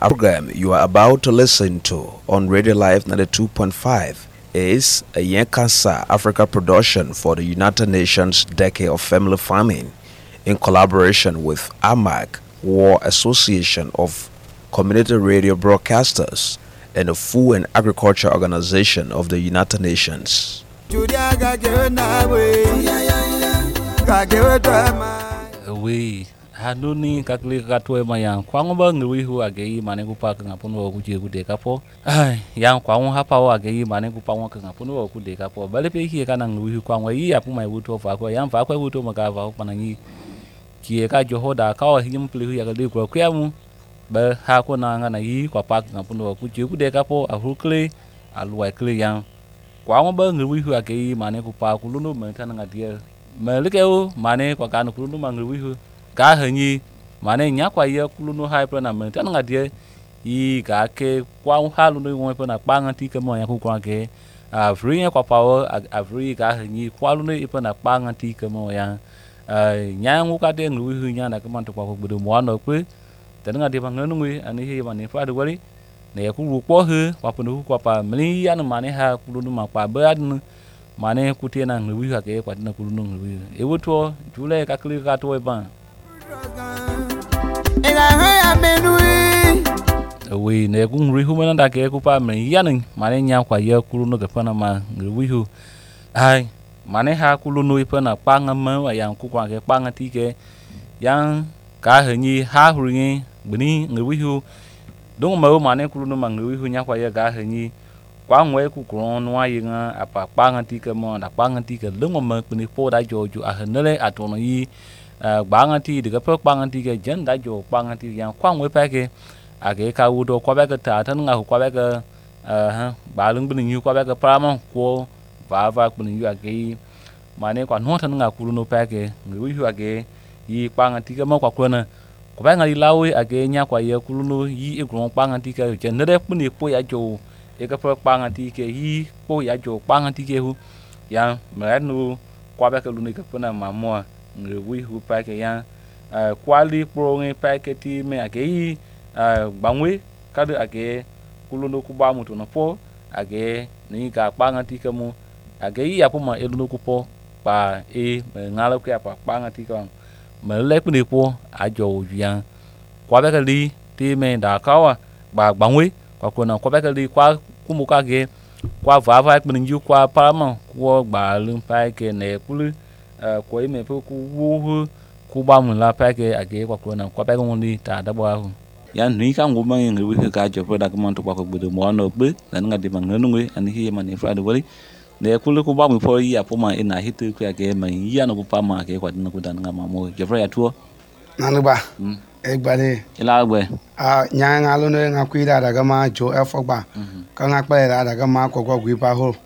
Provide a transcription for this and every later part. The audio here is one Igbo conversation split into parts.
program you are about to listen to on Radio Life 92.5 is a Yenkasa Africa production for the United Nations Decade of Family Farming in collaboration with AMAC, War Association of Community Radio Broadcasters, and the Food and Agriculture Organization of the United Nations. We haduni kakli katwe mayang kwangu ba ngui hu agei mane ku pa nga puno ku je ku de kapo ai yang kwangu hapa wa agei mane ku pa wa nga puno ku de kapo bale pe hi kana ngui hu kwangu yi apu mai wuto fa ko yang fa ko wuto maka fa panangi ki ka jo hoda ka wa him pli hu ya ga ko kyamu ba ha ko na nga na yi kwa pa nga puno ku je ku de kapo a hu kle alwa kle yang kwangu ba ngui hu agei mane ku pa ku lunu me tan nga dia me lekeu mane kwa kana ku lunu ma ngui hu ka hanyi mane nya kwa ye kulunu hai pra na me tan nga die yi ka ke kwa halu no ngwe pra na pa nga ti ke mo ya ku kwa ke a free kwa power a free ka hanyi kwa lu no ipa na pa nga ti ke mo ya nya ngu ka de ngui hu nya na ka man to kwa ku bu mo no pe tan nga de ba ngenu ngui ani he mane fa de wari ne ku ru po hu kwa punu kwa pa mli ya no mane ha kulunu ma kwa ba adnu mane ku te na ngui ha ke kwa na kulunu ngui e wo to jule ka kli ka to e ba we ne kung rihu mana da ke ku pa me yanin mane nya kwa ye kulu no ke pana ma rihu ai mane ha kulu no ipana panga ma wa yang ku kwa ke panga ti ke yang ka hanyi ha huringi bini rihu dong ma mane kulu no ma rihu nya kwa ye ga hanyi kwa ngwe ku kron wa yinga apa panga ti ke mo da panga ti ke lungo ma kuni po da joju a hanele atono yi banganti de ka banganti ke jen da jo banganti yang kwang we pa ke age ka udo kwa ba ka ta tan nga kwa ba ka ba lung bin yu kwa ba ka pra mo ko va bin yu age mane kwa no tan nga ku no pa ke ngi yu age yi banganti ke mo kwa ko na kwa ba nga li lawe age nya kwa ye ku no yi e gron banganti ke jen de bin po ya jo e ka banganti ke yi po ya jo banganti ke hu yang me nu kwa ba ka lu ni ka na ma mo ngui hu pa ke yang kwali pro nge pa ke ti me ake bangwe ka de ake kuluno ku ba mutu no po ake ni ka pa ngati ke mu ake ya po ma elu ku po pa ngalo ke pa ngati ka me le ku ni po ajo yang kwa ba ka li ti me da ka wa ba bangwe kwa ko na kwa ba ka li kwa ku mu ka ge kwa va ku ni yu kwa pa ma ko ba lum pa ke ne kulu ko me po ku wu ku ba mun la pa ke age kwa ko na kwa pa ko ni ta da ba hu ya ni ka ngu ma ngi wi ka jo po da ko man to kwa ko bu mo no be nan nga de ma ngenu ngi ani hi ma ni fra de wali ne ku lu ku ba mu po yi apo ma ina hitu ku age ma ya no pa ma ke kwa na ku dan nga ma mo jo fra ya tuo nanu ba e gba de ila gbe nya nga lu no nga ku da ga ma jo e fo gba ka nga pa da ga ma ko gwi pa ho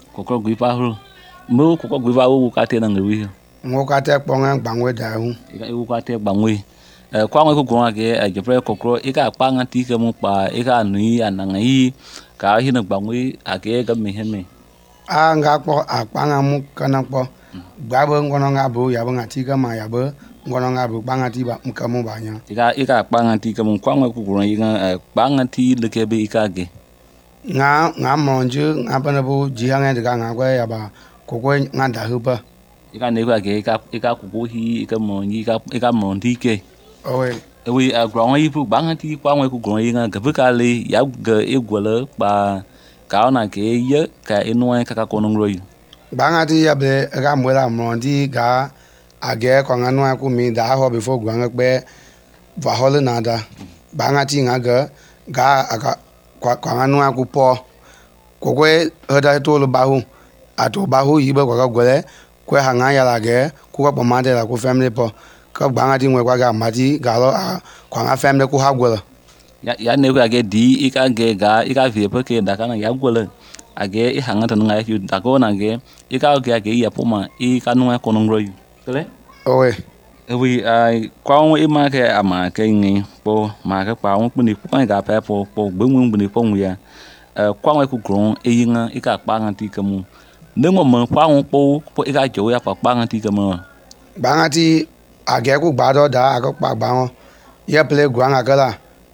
mo ko gwi pa ho ka te na ngi wi ngoka te kponga gbangwe da hu ika e ka te gbangwe kwa ngwe ku gron age ajepre kokro ika panga ti ke mu pa ika nui ananga yi ka hi na gbangwe age ga me heme nga kpo akpanga mu kana kpo gbabo ngono nga bu ya nga ti ga ma ya bu ngono nga bu panga ti ba mka mu ba nya ika panga ti ke mu kwa ngwe ku gron ika panga ti le ke be ika ge nga monju nga bana bu ji nga de ga nga kwa ya ba kokwe nga da hu ba ika ne kwa ke ika ku hi ika monji ika monti ke owe we agron yi pu banganti kwa ngwe ku gron yi nga ga ka le ya ga egwele pa ka na ke ye ka inu ka ka kono ngroyi banganti ya be ga mwela monti ga age ko nga nu ku mi da ho before gwan pe va hole na da banganti nga ga aga kwa nga nu ku po kokwe hoda to lo bahu ato bahu yi ba kwa ga gwele kwe hanga ya lage ku ko made la ku family po ka gbanga ti nwe kwa ga mati ga lo kwa nga family ku ha gwele ya ne ku age di ika ge ga ika vie po ke da kana ya gwele age I hanga tan nga yu da ko na ge ika ge age ya po ma ika nu ko ngro yu tele owe we kwa won ma ke ama ke ngi po ma ke pa won puni po ga pa po gbemun buni po ya kwa won ku gron yinga ika pa nganti ke mu nengo mo kwa won po ika jo ya pa nganti ke mu bangati age ku gbado da ako pa gba won ye play gwan agala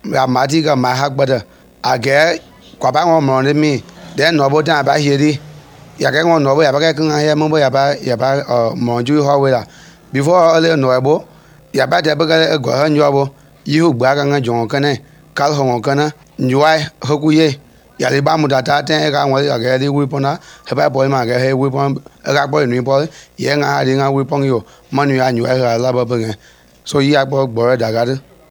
ya mati ga ma hak bada age kwa ba ngo mo mi den no bo ta ba hieri ya ke ngo no bo ya ba ke kan ya mo bo ya ba mo ju ho we la before ole no bo ya ba de ba ga go ha nyo bo yi hu gba ga nga jon kan ne kal ho kan na nyuai ho ku ye ya le ba mu da ta ten ga ngo ya ga di wi pona he ba boy ma ga he wi pon ga boy ni boy ye nga ri nga wi pon yo manu ya nyuai ga la ba ba so yi agbo gbo da ga